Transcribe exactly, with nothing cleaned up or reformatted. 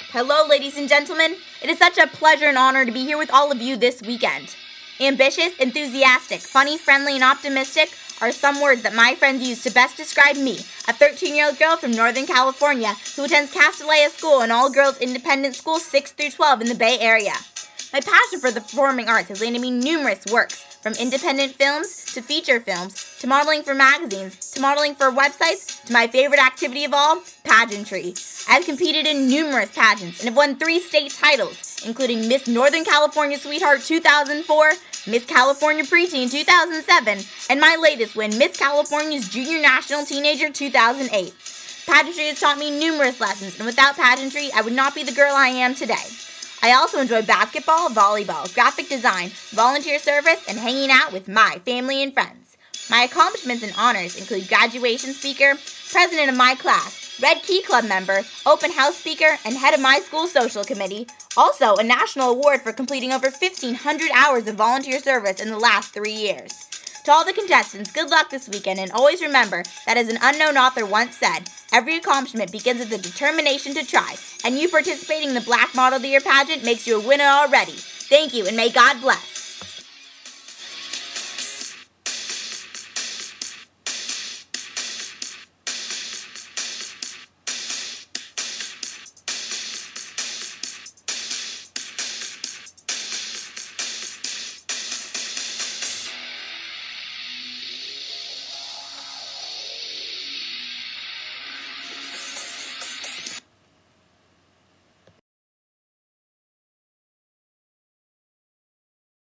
Hello, ladies and gentlemen. It is such a pleasure and honor to be here with all of you this weekend. Ambitious, enthusiastic, funny, friendly, and optimistic are some words that my friends use to best describe me, a thirteen-year-old girl from Northern California who attends Castanea School, an all-girls independent school six through twelve in the Bay Area. My passion for the performing arts has landed me numerous works, from independent films to feature films, to modeling for magazines, to modeling for websites, to my favorite activity of all, pageantry. I've competed in numerous pageants and have won three state titles, including Miss Northern California Sweetheart two thousand four, Miss California Preteen two thousand seven, and my latest win, Miss California's Junior National Teenager two thousand eight. Pageantry has taught me numerous lessons, and without pageantry, I would not be the girl I am today. I also enjoy basketball, volleyball, graphic design, volunteer service, and hanging out with my family and friends. My accomplishments and honors include graduation speaker, president of my class, Red Key Club member, open house speaker, and head of my school social committee. Also, a national award for completing over fifteen hundred hours of volunteer service in the last three years. To all the contestants, good luck this weekend, and always remember that, as an unknown author once said, every accomplishment begins with the determination to try, and you participating in the Black Model of the Year pageant makes you a winner already. Thank you, and may God bless.